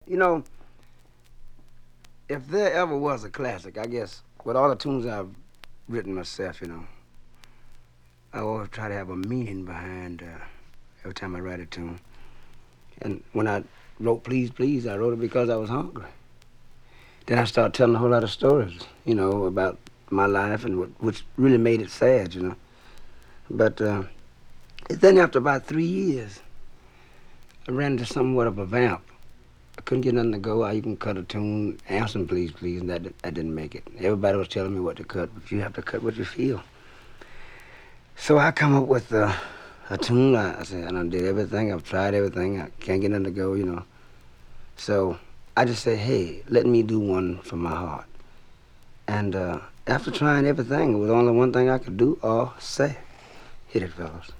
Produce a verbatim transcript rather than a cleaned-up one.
You know, if there ever was a classic, I guess, with all the tunes I've written myself, you know, I always try to have a meaning behind uh, every time I write a tune. And when I wrote Please Please, I wrote it because I was hungry. Then I started telling a whole lot of stories, you know, about my life and what, which really made it sad, you know. But uh, then after about three years, I ran into somewhat of a vamp. I couldn't get nothing to go. I even cut a tune, Answer Please Please, and that, that didn't make it. Everybody was telling me what to cut, but you have to cut what you feel. So I come up with uh, a tune. I, I said, I done did everything. I've tried everything. I can't get nothing to go, you know. So I just said, hey, let me do one from my heart. And uh, after trying everything, it was only one thing I could do or say. Hit it, fellas.